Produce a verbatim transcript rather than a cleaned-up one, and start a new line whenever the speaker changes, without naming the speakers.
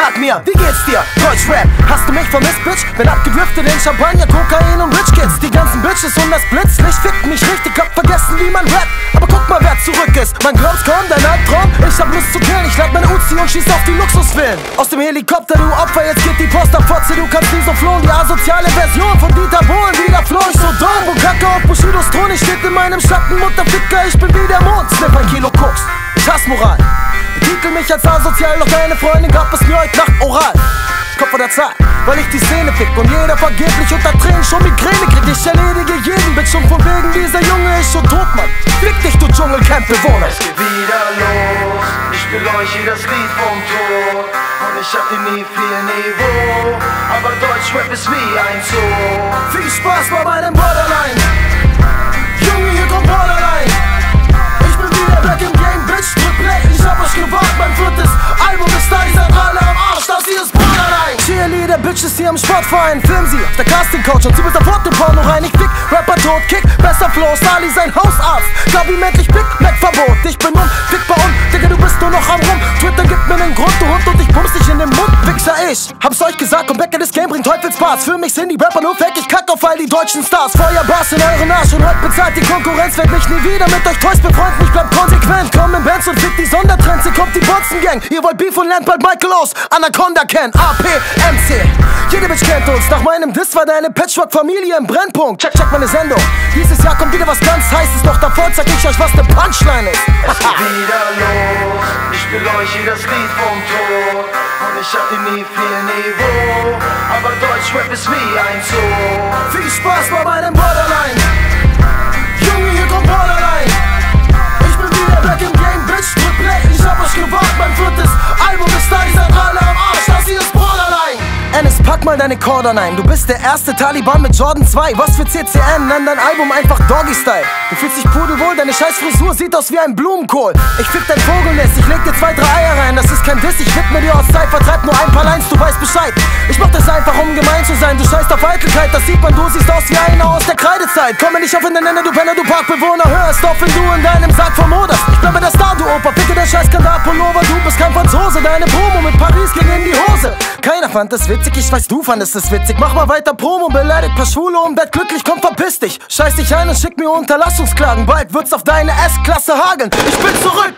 Sag mir, wie geht's dir? Deutschrap, hast du mich vermisst, Bitch? Bin abgedriftet in Champagner, Kokain und Rich Kids. Die ganzen Bitches und das Blitzlicht ficken mich richtig, hab vergessen, wie man rappt. Aber guck mal, wer zurück ist. Man glaubt's kaum, dein Albtraum. Ich hab Lust zu killen, ich lad meine Uzi und schieß auf die Luxusvillen. Aus dem Helikopter, du Opfer, jetzt geht die Post ab Fotze. Du kannst nie so flohen, die asoziale Version von Dieter Bohlen. Wieder floh ich so dumm und kacke auf Bushidos Thron. Ich steht in meinem Schatten, Mutterficker, ich bin wie der Mond. Sniff ein Kilo Koks, ich hasse Moral. Betitel mich als asozial, doch deine Freundin gab es mir heute Nacht oral. Kopf vor der Zahl, weil ich die Szene fick und jeder vergeblich unter Tränen schon Migräne kriegt. Ich erledige jeden Bitch und von wegen dieser Junge ist schon tot, Mann. Fick dich, du Dschungelcamp-Bewohner.
Es geht wieder los, ich spiel euch hier das Lied vom Tod. Und ich hatte nie viel Niveau, aber Deutschrap ist wie ein Zoo.
Viel Spaß bei meinem Borderline. Junge, hier kommt Borderline. Ich bin wieder back im Game, Bitch, drück Play. Ich hab euch gewartet, mein viertes Album ist da, ihr seid alle am Arsch, das hier ist Borderline. Cheerleader, Bitches hier im Sportverein, film sie auf der Casting-Couch und sie will sofort den Porno rein. Ich fick, Rapper tot, Kick, besser Flow, Stali sein Hausarzt. Gabi merkt, ich Big Mac Verbot. Ich bin unfickbar und, Digga, du bist nur noch am Rum. Twitter gibt mir nen Grund, du Hund, und ich bums dich in den Mund, Wichser, ich hab's euch gesagt, komm weg in das Game, bringt Teufelspaß. Für mich sind die Rapper nur fake, ich kack auf all die deutschen Stars. Feuerbass in euren Arsch und heute bezahlt die Konkurrenz. Werd mich nie wieder mit euch Toys befreunden, ich bleib konsequent. Komm in Bands und fick die Sondertrends, hier kommt die Botzengang. Ihr wollt Beef und lernt bald Michael aus, Anaconda kennt, A P M C. Jede Bitch kennt uns, nach meinem Diss war deine Patchwork-Familie im Brennpunkt. Check, check meine Sendung, dieses Jahr kommt wieder was ganz Heißes, doch davor zeig ich euch, was ne Punchline ist.
Es geht wieder los, ich spiel euch hier das Lied vom Tod. Und ich hatte nie viel Niveau, aber Deutschrap ist wie ein Zoo.
Viel Spaß bei meinem Borderline. Junge, hier kommt Borderline. Ich bin wieder back im Game, Bitch, drück Play. Ich hab euch gewartet, mein viertes Album ist da, ihr seid alle am Arsch, das hier ist Borderline. Ennis, pack mal deine Cordon ein. Du bist der erste Taliban mit Jordan zwei. Was für C C N, nenn dein Album einfach Doggy-Style. Du fühlst dich pudelwohl, deine scheiß Frisur sieht aus wie ein Blumenkohl. Ich fick dein Vogelnest, ich leg dir zwei, drei Eier rein. Das ist kein Diss, ich widme dir aus Zeit, vertreib nur ein paar Lines, du weißt Bescheid. Ich mach das einfach, um gemein zu sein. Du scheißt auf Eitelkeit, das sieht man, du siehst aus wie einer aus der Kreidezeit. Komm mir nicht auf in den Nenner, du Penner, du Parkbewohner. Hörst auf, wenn du in deinem Sarg vermoderst. Ich bleibe der Star, du Opa, ficke der scheiß Skandal-Pullover. Du bist kein Franzose, deine Promo mit Paris ging in die Hose. Keiner fand es witzig, ich weiß, du fandest es witzig. Mach mal weiter Promo, beleidigt paar Schwule im Bett, glücklich, komm, verpiss dich. Scheiß dich ein und schick mir Unterlassungsklagen, bald wird's auf deine S-Klasse hageln. Ich bin zurück!